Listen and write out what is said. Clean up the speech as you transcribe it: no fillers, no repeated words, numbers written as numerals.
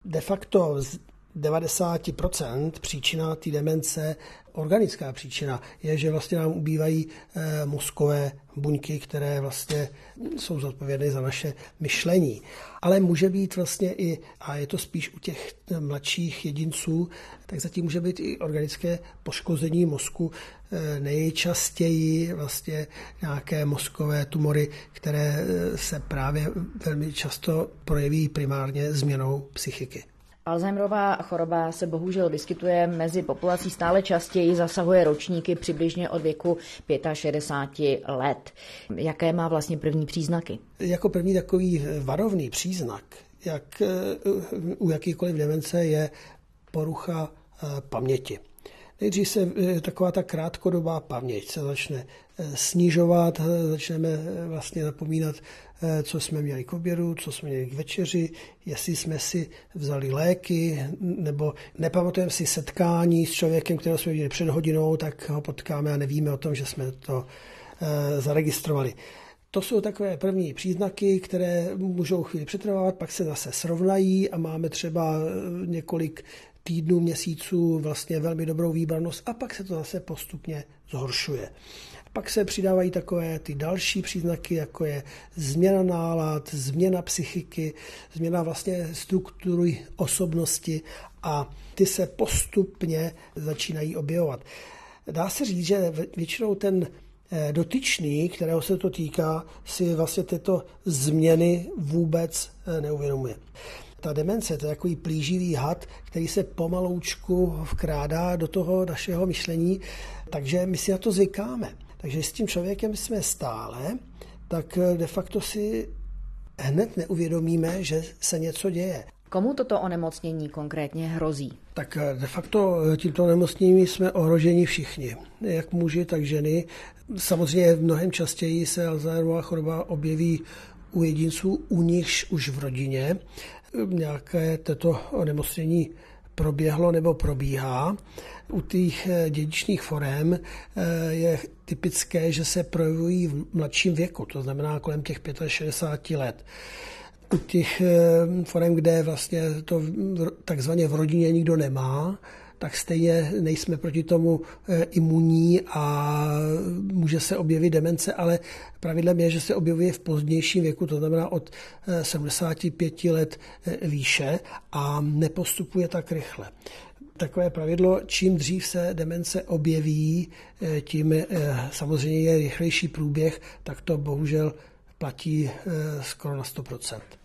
De facto z 90% příčina té demence, organická příčina, je, že vlastně nám ubývají mozkové buňky, které vlastně jsou zodpovědné za naše myšlení. Ale může být vlastně i, a je to spíš u těch mladších jedinců, tak zatím může být i organické poškození mozku, nejčastěji vlastně nějaké mozkové tumory, které se právě velmi často projeví primárně změnou psychiky. Alzheimerová choroba se bohužel vyskytuje mezi populací stále častěji, zasahuje ročníky přibližně od věku 65 let. Jaké má vlastně první příznaky? Jako první takový varovný příznak, jak u jakýkoliv demence, je porucha paměti. Nejdřív se taková ta krátkodobá paměť se začne snižovat, začneme vlastně zapomínat, co jsme měli k obědu, co jsme měli k večeři, jestli jsme si vzali léky, nebo nepamatujeme si setkání s člověkem, kterého jsme viděli před hodinou, tak ho potkáme a nevíme o tom, že jsme to zaregistrovali. To jsou takové první příznaky, které můžou chvíli přetrvávat, pak se zase srovnají a máme třeba několik týdnů, měsíců vlastně velmi dobrou výbarnost a pak se to zase postupně zhoršuje. Pak se přidávají takové ty další příznaky, jako je změna nálad, změna psychiky, změna vlastně struktury osobnosti a ty se postupně začínají objevovat. Dá se říct, že většinou ten dotyčný, kterého se to týká, si vlastně tyto změny vůbec neuvědomuje. Ta demence, to je takový plíživý had, který se pomaloučku vkrádá do toho našeho myšlení, takže my si na to zvykáme. Takže s tím člověkem jsme stále, tak de facto si hned neuvědomíme, že se něco děje. Komu toto onemocnění konkrétně hrozí? Tak de facto tímto onemocněním jsme ohroženi všichni, jak muži, tak ženy. Samozřejmě mnohem častěji se Alzheimerova choroba objeví u jedinců, u nichž už v rodině nějaké toto onemocnění proběhlo nebo probíhá. U těch dědičných forem je typické, že se projevují v mladším věku, to znamená kolem těch 65 let. U těch forem, kde vlastně to takzvaně v rodině nikdo nemá, tak stejně nejsme proti tomu imunní a může se objevit demence, ale pravidlem je, že se objevuje v pozdějším věku, to znamená od 75 let výše a nepostupuje tak rychle. Takové pravidlo, čím dřív se demence objeví, tím samozřejmě je rychlejší průběh, tak to bohužel platí skoro na 100%.